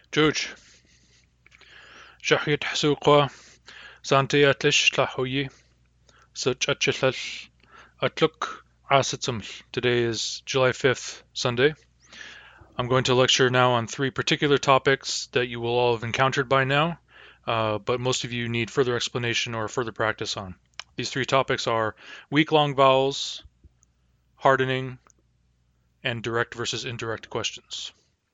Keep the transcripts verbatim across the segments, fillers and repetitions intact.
جوج شحيت حسوقا سانتي أتلش تلاحوي سج أتشلل أتلك عاستمل. Today is July fifth, Sunday. I'm going to lecture now on three particular topics that you will all have encountered by now, uh, but most of you need further explanation or further practice on. These three topics are weak-long vowels, hardening, and direct versus indirect questions.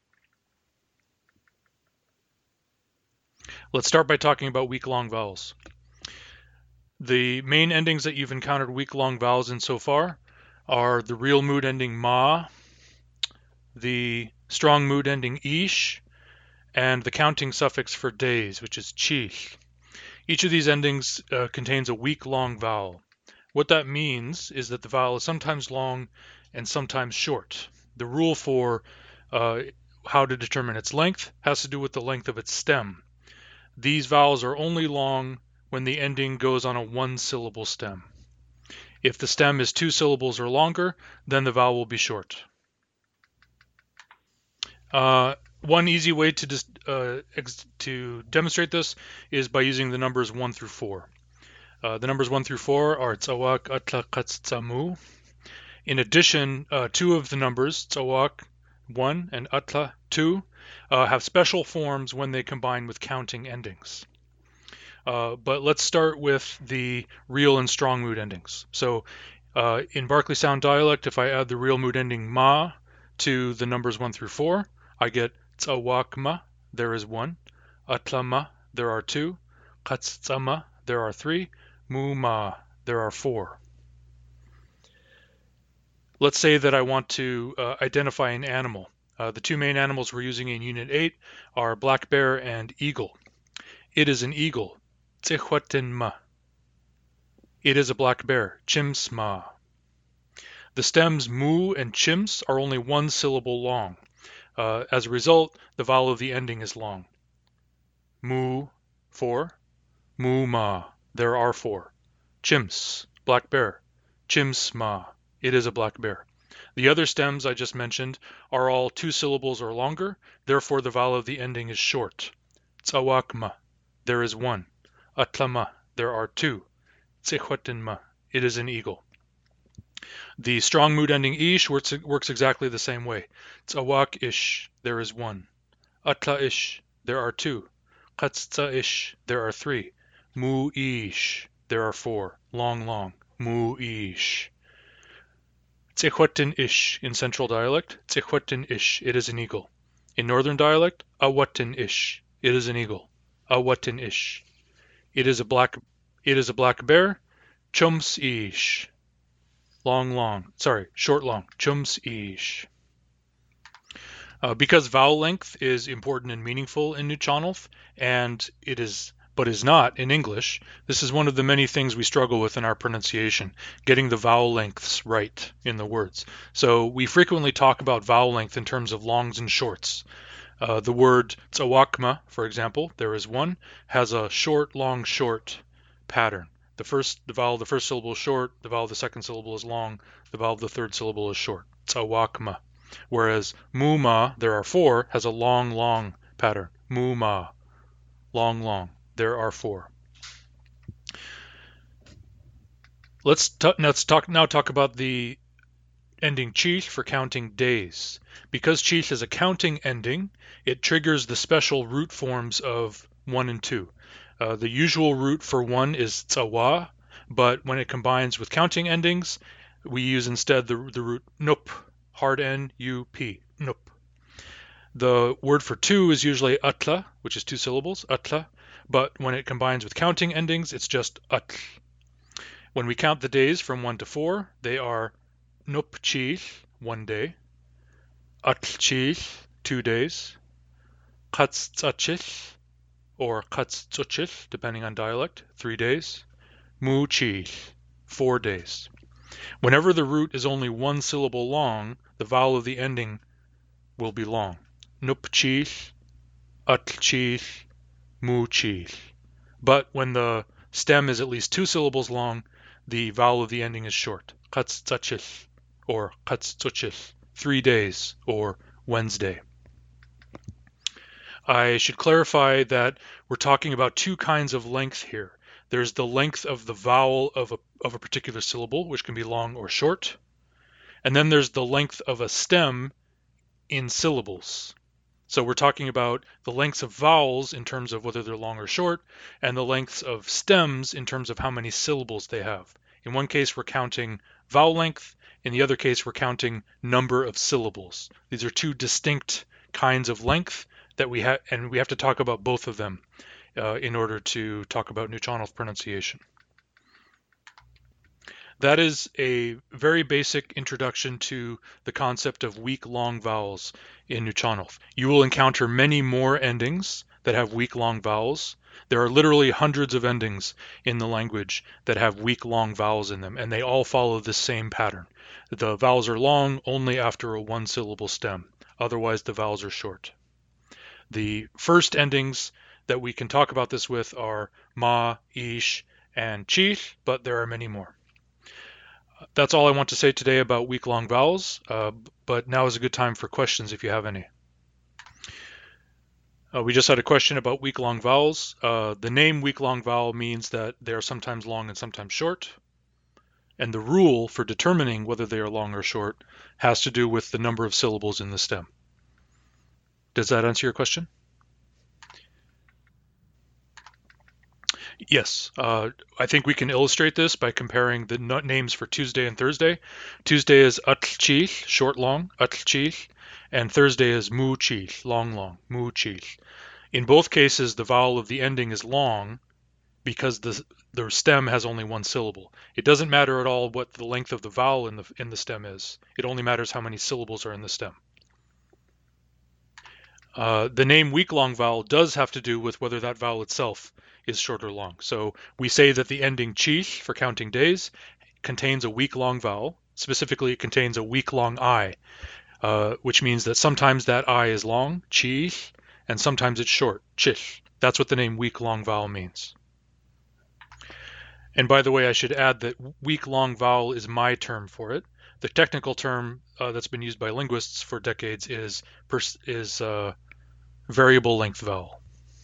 Let's start by talking about weak-long vowels. The main endings that you've encountered weak-long vowels in so far are the real mood ending ma, the strong mood ending ish, and the counting suffix for days, which is chich. Each of these endings uh, contains a weak-long vowel. What that means is that the vowel is sometimes long and sometimes short. The rule for uh, how to determine its length has to do with the length of its stem. These vowels are only long when the ending goes on a one-syllable stem. If the stem is two syllables or longer, then the vowel will be short. Uh, one easy way to, dis uh, to demonstrate this is by using the numbers one through four. Uh, the numbers one through four are tsawak, atla, qats, tsamu. In addition, uh, two of the numbers, tsawak, one, and atla, two, uh, have special forms when they combine with counting endings. Uh, but let's start with the real and strong mood endings. So uh, in Barclay Sound dialect, if I add the real mood ending ma to the numbers one through four, I get tsawakma, there is one, atlama, there are two, qatsama, there are three, muma, there are four. Let's say that I want to uh, identify an animal. Uh, the two main animals we're using in Unit eight are black bear and eagle. It is an eagle, tsihwatinma. It is a black bear, chimsma. The stems mu and chims are only one syllable long. Uh, as a result, the vowel of the ending is long. Mu, four. Mu ma, there are four. Chims, black bear. Chimsma, it is a black bear. The other stems I just mentioned are all two syllables or longer, therefore the vowel of the ending is short. Tsawakma, there is one. Atlama, there are two. Tsihwatinma, it is an eagle. The strong mood ending ish works, works exactly the same way. Tsawak ish, there is one. Atla ish, there are two. Qatsa ish, there are three. Mu ish, there are four. Long, long. Mu ish. Tsihwatin ish in central dialect. Tsihwatin ish, it is an eagle. In northern dialect, awatin ish, it is an eagle. Awatin ish. It is a black it is a black bear. Chums ish. Long, long. Sorry, short, long. Chums ish. Uh, because vowel length is important and meaningful in Nuchonolf, and it is but is not in English, this is one of the many things we struggle with in our pronunciation, getting the vowel lengths right in the words. So we frequently talk about vowel length in terms of longs and shorts. Uh, the word tsawakma, for example, there is one, has a short, long, short pattern. The first, the vowel of the first syllable is short, the vowel of the second syllable is long, the vowel of the third syllable is short. Tsawakma. Whereas muma, there are four, has a long, long pattern. Muma, long, long. There are four. Let's, let's talk now talk about the ending chich for counting days. Because chich is a counting ending, it triggers the special root forms of one and two. Uh, the usual root for one is tsawa, but when it combines with counting endings, we use instead the, the root nup, hard N, U, P, nup. The word for two is usually atla, which is two syllables, atla, but when it combines with counting endings, it's just atl. When we count the days from one to four, they are nup chich, one day, atl chich, two days, qats tsachich, or qats tsuchich, depending on dialect, three days, mu chich, four days. Whenever the root is only one syllable long, the vowel of the ending will be long. Nup chich, atl chich, mu chich. But when the stem is at least two syllables long, the vowel of the ending is short. Qats tsachich, or qats tsuchich, three days, or Wednesday. I should clarify that we're talking about two kinds of length here. There's the length of the vowel of a, of a particular syllable, which can be long or short. And then there's the length of a stem in syllables. So we're talking about the lengths of vowels in terms of whether they're long or short, and the lengths of stems in terms of how many syllables they have. In one case, we're counting vowel length. In the other case, we're counting number of syllables. These are two distinct kinds of length that we have, and we have to talk about both of them uh, in order to talk about Nuu-chah-nulth pronunciation. That is a very basic introduction to the concept of weak long vowels in Nuu-chah-nulth. You will encounter many more endings that have weak long vowels. There are literally hundreds of endings in the language that have weak long vowels in them, and they all follow the same pattern. The vowels are long only after a one syllable stem. Otherwise, the vowels are short. The first endings that we can talk about this with are ma, ish, and chi, but there are many more. That's all I want to say today about weak long vowels, uh, but now is a good time for questions if you have any. Uh, we just had a question about weak long vowels. Uh, the name weak long vowel means that they are sometimes long and sometimes short. And the rule for determining whether they are long or short has to do with the number of syllables in the stem. Does that answer your question? Yes, uh, I think we can illustrate this by comparing the names for Tuesday and Thursday. Tuesday is atl-chil, short long, atl-chil, and Thursday is mu-chil, long long, mu-chil. In both cases, the vowel of the ending is long because the the stem has only one syllable. It doesn't matter at all what the length of the vowel in the in the stem is. It only matters how many syllables are in the stem. Uh, the name weak long vowel does have to do with whether that vowel itself is short or long. So we say that the ending chi for counting days contains a weak long vowel. Specifically, it contains a weak long I, uh, which means that sometimes that I is long, chi, and sometimes it's short, chich. That's what the name weak long vowel means. And by the way, I should add that weak long vowel is my term for it. The technical term uh, that's been used by linguists for decades is is uh, variable length vowel.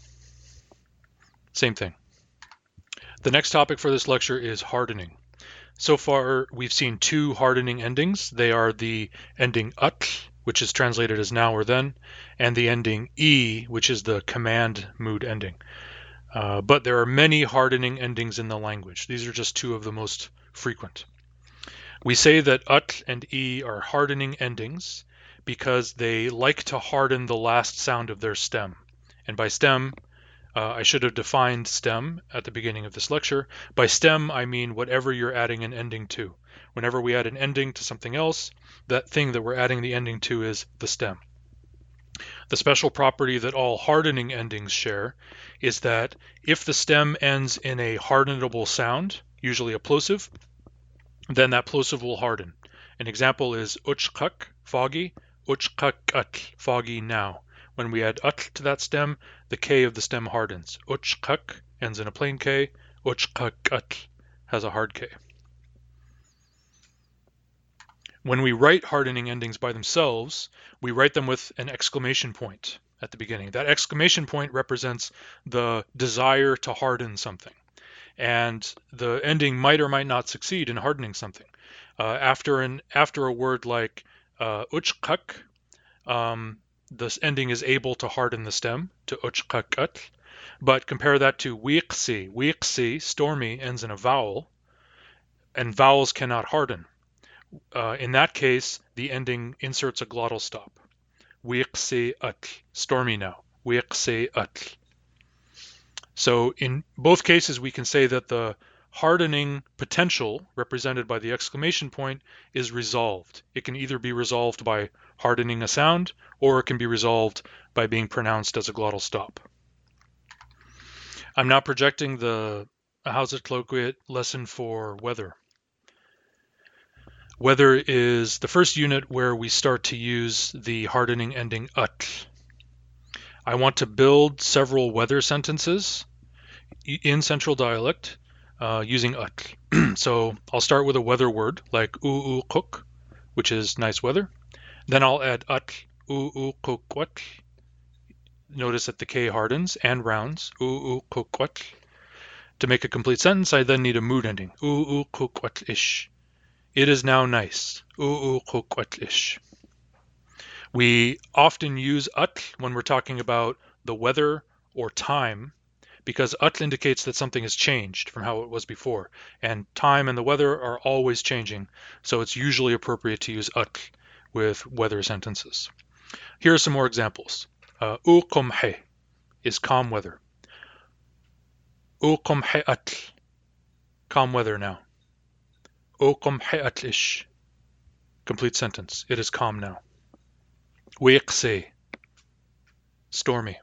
Same thing. The next topic for this lecture is hardening. So far, we've seen two hardening endings. They are the ending ut, which is translated as now or then, and the ending e, which is the command mood ending. Uh, but there are many hardening endings in the language. These are just two of the most frequent. We say that ut and e are hardening endings because they like to harden the last sound of their stem. And by stem, uh, I should have defined stem at the beginning of this lecture. By stem, I mean whatever you're adding an ending to. Whenever we add an ending to something else, that thing that we're adding the ending to is the stem. The special property that all hardening endings share is that if the stem ends in a hardenable sound, usually a plosive, then that plosive will harden. An example is uchkak, foggy, uchkak-at, foggy now. When we add ut to that stem, the K of the stem hardens. Uchkak ends in a plain K, uchkak-at has a hard K. When we write hardening endings by themselves, we write them with an exclamation point at the beginning. That exclamation point represents the desire to harden something. And the ending might or might not succeed in hardening something. Uh, after an after a word like uh, uchkak, um, this ending is able to harden the stem to uchkakat. But compare that to wiqsi. Wiqsi, stormy, ends in a vowel, and vowels cannot harden. Uh, in that case, the ending inserts a glottal stop. Wiqsi at, stormy now. Wiqsi at. So in both cases, we can say that the hardening potential represented by the exclamation point is resolved. It can either be resolved by hardening a sound, or it can be resolved by being pronounced as a glottal stop. I'm now projecting the How's it colloquiate lesson for weather. Weather is the first unit where we start to use the hardening ending ut. I want to build several weather sentences in Central Dialect uh, using ut. So I'll start with a weather word like u u kuk, which is nice weather. Then I'll add ut, u u kuk wat. notice that the K hardens and rounds. Uuquqatl. To make a complete sentence, I then need a mood ending. Uuquqatl-ish. It is now nice. Uuquqatl-ish. We often use atl when we're talking about the weather or time, because atl indicates that something has changed from how it was before, and time and the weather are always changing, so it's usually appropriate to use atl with weather sentences. Here are some more examples. Uh, Uqumhe is calm weather. Uqumhe atl, calm weather now. Uqumhe atl-ish, complete sentence. It is calm now. Wiqse, stormy.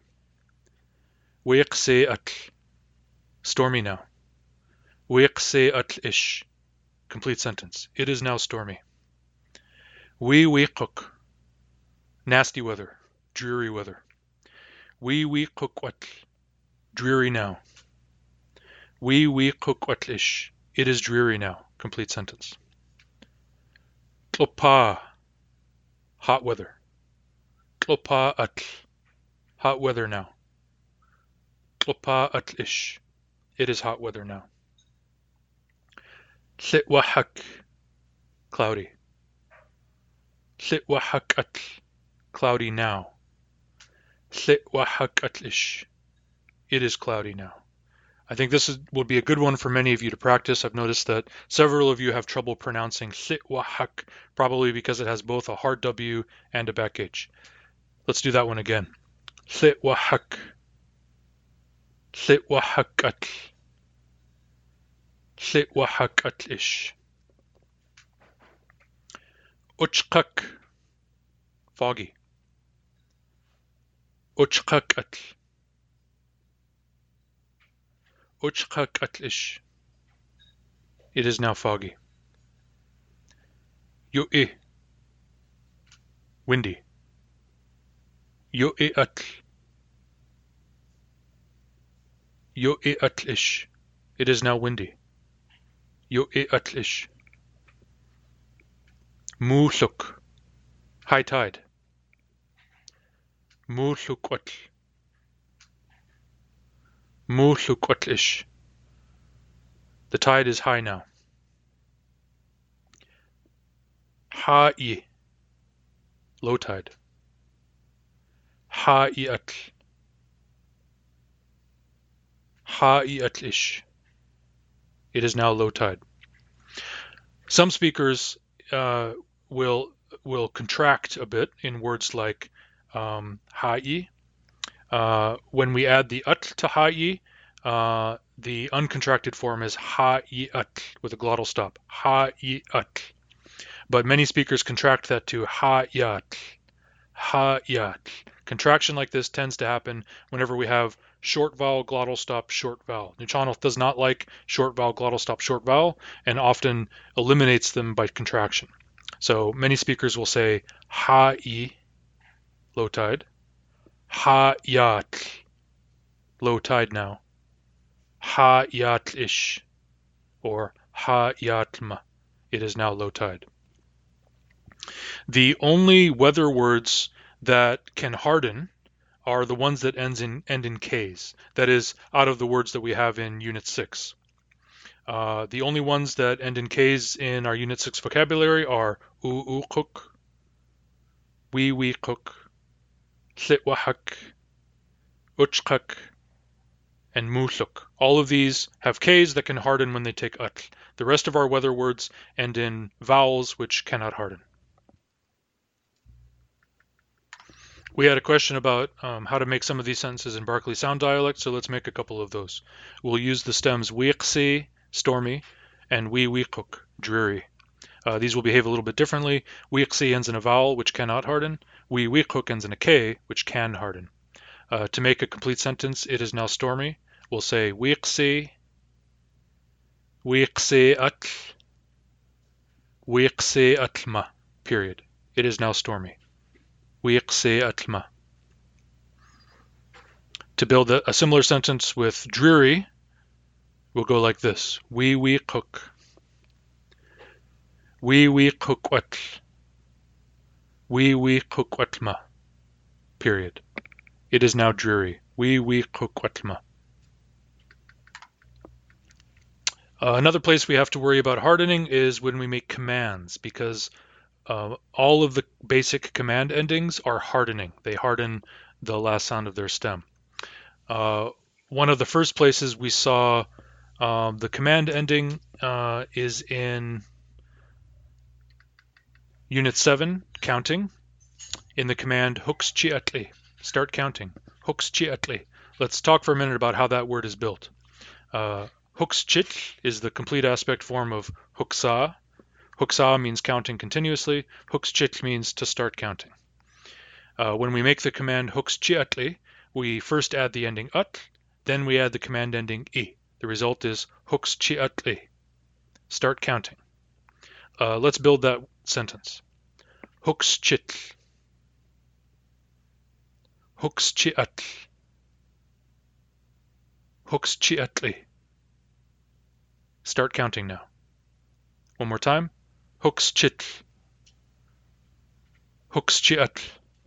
Wiqse atl, stormy now. Wiqse atl-ish, complete sentence. It is now stormy. Wi wiquk, nasty weather, dreary weather. Wi wiquqatl, dreary now. Wi wiquqatl-ish, it is dreary now, complete sentence. Tlopa, hot weather. Tlopa atl, hot weather now. Tlopa atl-ish, it is hot weather now. Tlitwahak, cloudy. Tlitwahak atl, cloudy now. Tlitwahak atl-ish, it is cloudy now. I think this is, will be a good one for many of you to practice. I've noticed that several of you have trouble pronouncing tlitwahak, probably because it has both a hard W and a back H. Let's do that one again. Tlitwahak. Tlitwahak atl. Tlitwahak atl-ish. Uchqak, foggy. Uchqak atl. Uchqak atl-ish, it is now foggy. Yu'i, windy. Yu'i atl. Yu'i atl-ish, it is now windy. Yu'i atl-ish. Muhluk, high tide. Muhluk atl. Muhluk atl-ish, the tide is high now. Ha'i, low tide. Ha'i atl. Ha'i atl-ish, it is now low tide. Some speakers uh, will will contract a bit in words like um, ha'i. Uh, when we add the at to ha'i, uh, the uncontracted form is ha'i at with a glottal stop. Ha'i at. But many speakers contract that to ha'yat. Ha'yat. Contraction like this tends to happen whenever we have short vowel, glottal stop, short vowel. Nuu-chah-nulth does not like short vowel, glottal stop, short vowel, and often eliminates them by contraction. So many speakers will say ha'i, low tide. Ha-yat, low tide now. Ha-yat-ish, or ha-yatma, it is now low tide. The only weather words that can harden are the ones that ends in, end in Ks. That is, out of the words that we have in Unit six. Uh, the only ones that end in Ks in our Unit six vocabulary are u-u-quk, wi-wi-quk, tlitwahak, uchqak, and muhluk. All of these have Ks that can harden when they take atl. The rest of our weather words end in vowels which cannot harden. We had a question about um, how to make some of these sentences in Barclay Sound dialect, so let's make a couple of those. We'll use the stems wiqsi, stormy, and wi-wiquk, dreary. Uh, these will behave a little bit differently. Wiqsi ends in a vowel which cannot harden. Wi-wiquk ends in a K which can harden. Uh, to make a complete sentence, it is now stormy. We'll say wiqsi, wiqsi atl, wiqsi atlma, period. It is now stormy. Wiqsi atlma. To build a, a similar sentence with dreary, we'll go like this. Wi-wiquk, wi-wiquk atl, wi-wiquk atlma, period. It is now dreary. We we kukwatma. Uh, another place we have to worry about hardening is when we make commands, because uh, all of the basic command endings are hardening. They harden the last sound of their stem. Uh, one of the first places we saw um, the command ending uh, is in Unit seven, counting, in the command huxchiatli, start counting, huxchiatli. Let's talk for a minute about how that word is built. Uh, Huxchit is the complete aspect form of huksa. Huksa means counting continuously. Huxchit means to start counting. Uh, when we make the command huxchiatli, we first add the ending at, then we add the command ending I. The result is huxchiatli, start counting. Uh, let's build that sentence. Huxchit, huxchiatli, huxchiatli. Start counting now. One more time. Huxchit, huxchiatli,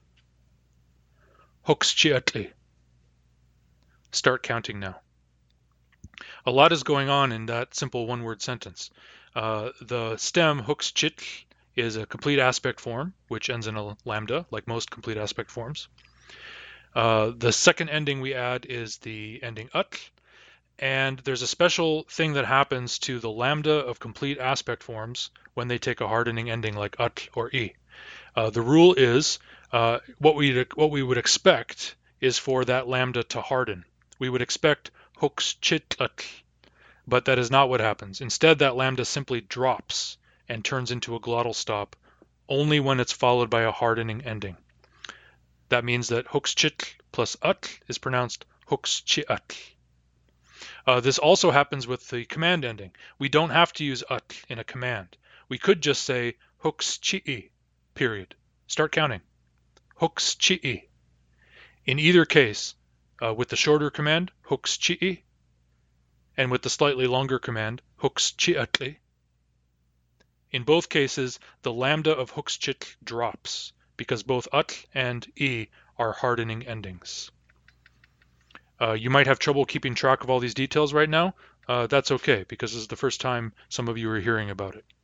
huxchiatli. Start counting now. A lot is going on in that simple one-word sentence. Uh, the stem huxchit is a complete aspect form, which ends in a lambda, like most complete aspect forms. Uh, the second ending we add is the ending ut, and there's a special thing that happens to the lambda of complete aspect forms when they take a hardening ending like ut or i. Uh, the rule is uh, what we what we would expect is for that lambda to harden. We would expect huxchitl, but that is not what happens. Instead, that lambda simply drops and turns into a glottal stop only when it's followed by a hardening ending. That means that huxchitl plus atl is pronounced huxchiatl. Uh, this also happens with the command ending. We don't have to use atl in a command. We could just say huxchi'i, period. Start counting. Huxchi'i. In either case, uh, with the shorter command, huxchi'i, and with the slightly longer command, huxchiatli, in both cases, the lambda of huxchitl drops because both atl and i are hardening endings. Uh, you might have trouble keeping track of all these details right now. Uh, that's okay, because this is the first time some of you are hearing about it.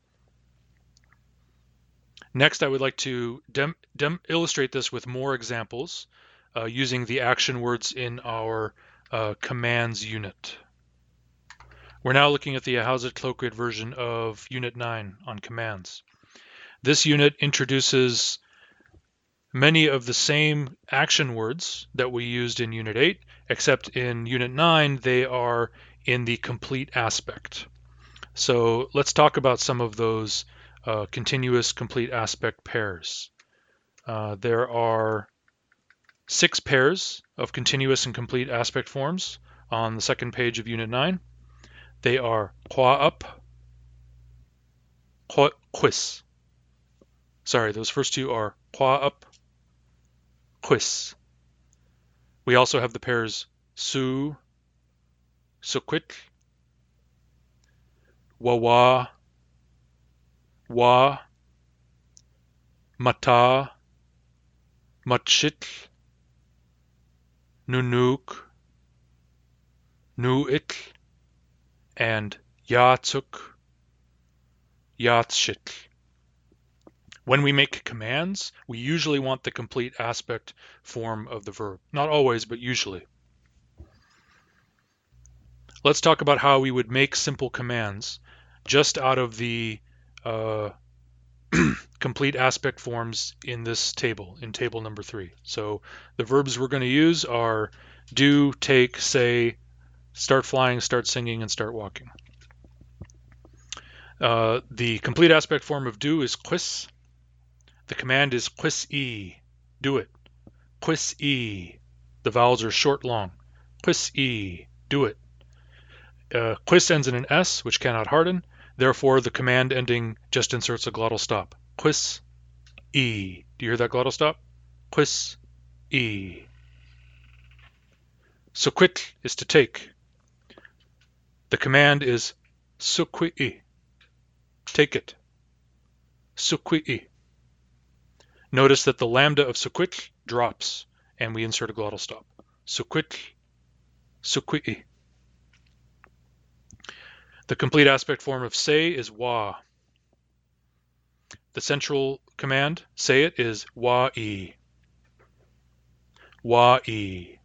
Next, I would like to dem dem illustrate this with more examples uh, using the action words in our uh, commands unit. We're now looking at the Ahousaht Cloakrid version of Unit nine on commands. This unit introduces many of the same action words that we used in Unit eight, except in Unit nine, they are in the complete aspect. So let's talk about some of those uh, continuous complete aspect pairs. Uh, there are six pairs of continuous and complete aspect forms on the second page of Unit nine. They are qua up, quis. Sorry, those first two are qua up, quis. We also have the pairs su, suquit, wawa, wa, mata, matchit, nunuk, nuit, and yatsuk, yatshit. When we make commands, we usually want the complete aspect form of the verb. Not always, but usually. Let's talk about how we would make simple commands just out of the uh, complete aspect forms in this table, in table number three. So the verbs we're going to use are do, take, say, start flying, start singing, and start walking. Uh, the complete aspect form of do is quis. The command is quis-e, do it. Quis-e, the vowels are short, long. Quis-e, do it. Uh, quis ends in an S, which cannot harden. Therefore, the command ending just inserts a glottal stop. Quis-e. Do you hear that glottal stop? Quis-e. Suquit is to take. The command is suqui-e. Take it. Suqui-e. Notice that the lambda of suquit drops, and we insert a glottal stop. Sukwitl, sukwi'i. The complete aspect form of say is wa. The central command, say it, is wa-i. Wa-i.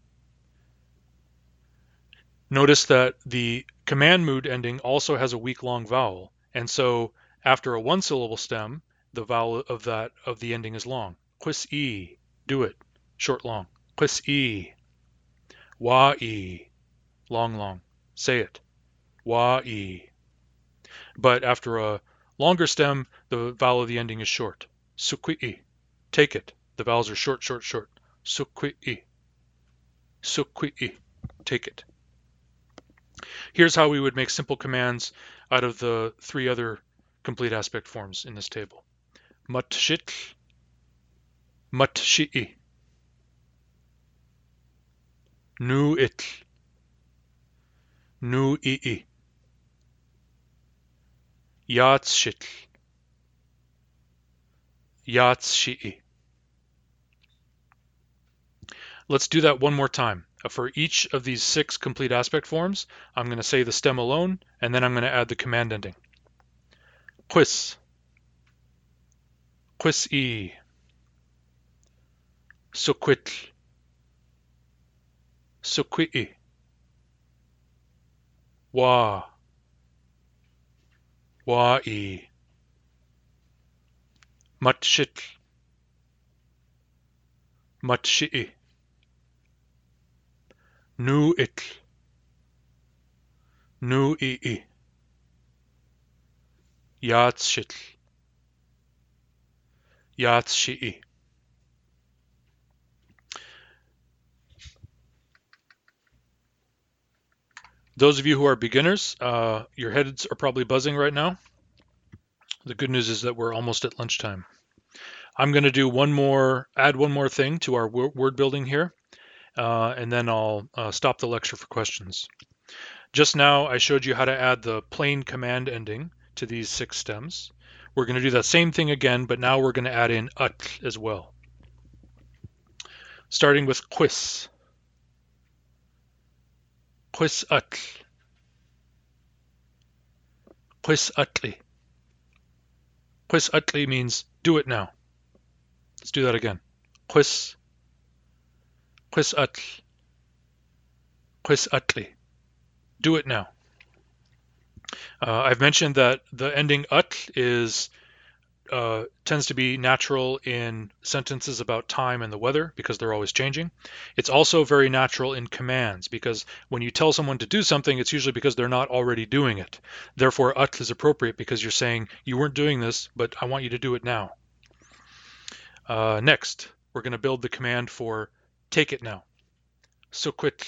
Notice that the command mood ending also has a weak long vowel, and so after a one syllable stem, the vowel of that of the ending is long. Quis-i, do it, short long. Quis-i. Wa-i, long long. Say it. Wa-i. But after a longer stem, the vowel of the ending is short. Sukwi'i. Take it. The vowels are short, short, short. Sukwi'i. Sukwi'i. Take it. Here's how we would make simple commands out of the three other complete aspect forms in this table. Matshitl, matshi'i. Nu-itl, nu-i'i. Yatshitl, yatshi'i. Let's do that one more time. For each of these six complete aspect forms, I'm going to say the stem alone, and then I'm going to add the command ending. Quis, quis-i. Sukwitl, sukwi'i. Wa, wa-i. Matshitl, matshi'i. Nu-itl, nu-i'i. Yatshitl, yatshi'i. Those of you who are beginners, uh, your heads are probably buzzing right now. The good news is that we're almost at lunchtime. I'm going to do one more, add one more thing to our word building here, uh, and then I'll uh, stop the lecture for questions. Just now, I showed you how to add the plain command ending to these six stems. We're going to do that same thing again, but now we're going to add in atl as well. Starting with quis. Quis atl. Quis atli. Quis atli means do it now. Let's do that again. Quis, quis atl. Quis atli. Do it now. Uh, I've mentioned that the ending atl is uh, tends to be natural in sentences about time and the weather because they're always changing. It's also very natural in commands because when you tell someone to do something, it's usually because they're not already doing it. Therefore, atl is appropriate because you're saying you weren't doing this, but I want you to do it now. Uh, next, we're going to build the command for take it now. Sukwitl.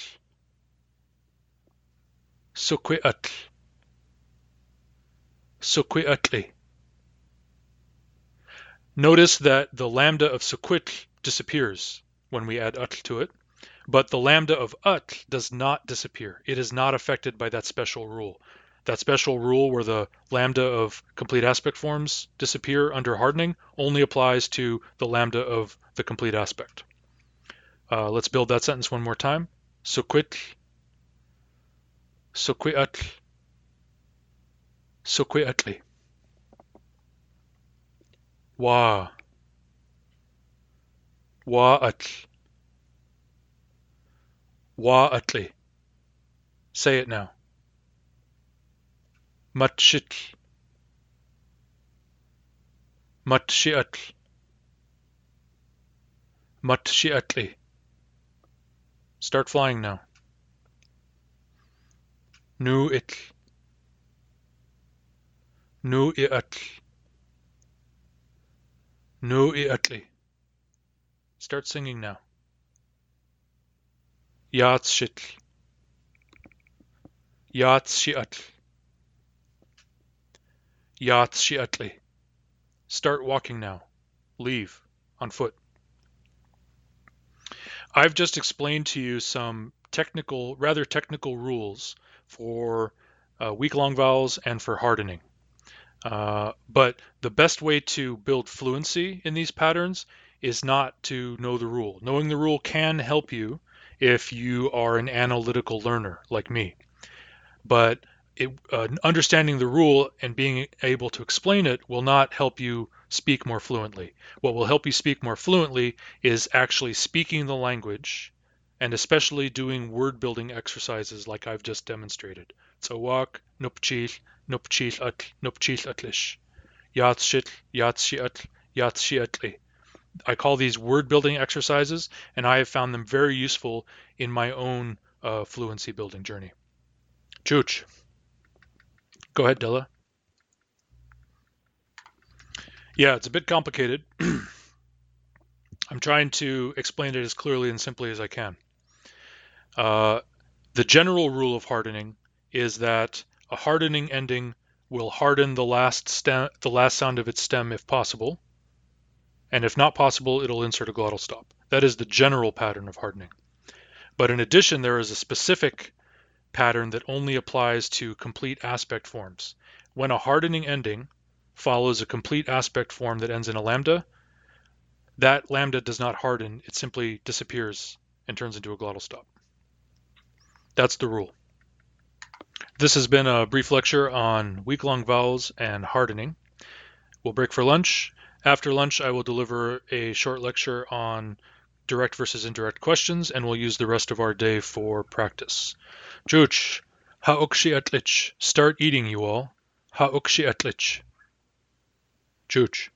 Sukwi'atl. Sukwi'atli. Notice that the lambda of sukwitl disappears when we add atl to it, but the lambda of atl does not disappear. It is not affected by that special rule. That special rule where the lambda of complete aspect forms disappear under hardening only applies to the lambda of the complete aspect. Uh, let's build that sentence one more time. Sukwitl, sukwi'atl, sukwi'atli. Wa, wa-atl, wa-atli. Say it now. Matshitl, matshi'atl, matshi'atli. Start flying now. Nu-itl, nu-i'atl, nu-i'atli. Start singing now. Yatshitl, yatshi'atl, yatshi'atli. Start walking now. Leave on foot. I've just explained to you some technical, rather technical rules for uh, weak long vowels and for hardening. Uh, but the best way to build fluency in these patterns is not to know the rule. Knowing the rule can help you if you are an analytical learner like me. But it, uh, understanding the rule and being able to explain it will not help you speak more fluently. What will help you speak more fluently is actually speaking the language, and especially doing word building exercises like I've just demonstrated. Tsawak, nupchil, nupchil atl, nupchil atlish. Yatshitl, yatshiatl, yatshiatli. I call these word building exercises, and I have found them very useful in my own uh, fluency building journey. Chooch. Go ahead, Della. Yeah, it's a bit complicated. I'm trying to explain it as clearly and simply as I can. Uh, the general rule of hardening is that a hardening ending will harden the last stem, the last sound of its stem if possible, and if not possible, it'll insert a glottal stop. That is the general pattern of hardening. But in addition, there is a specific pattern that only applies to complete aspect forms. When a hardening ending follows a complete aspect form that ends in a lambda, that lambda does not harden, it simply disappears and turns into a glottal stop. That's the rule. This has been a brief lecture on weak-long vowels and hardening. We'll break for lunch. After lunch, I will deliver a short lecture on direct versus indirect questions, and we'll use the rest of our day for practice. Juch, ha'ukshi atlich. Start eating, you all. Ha'ukshi atlich. Juch.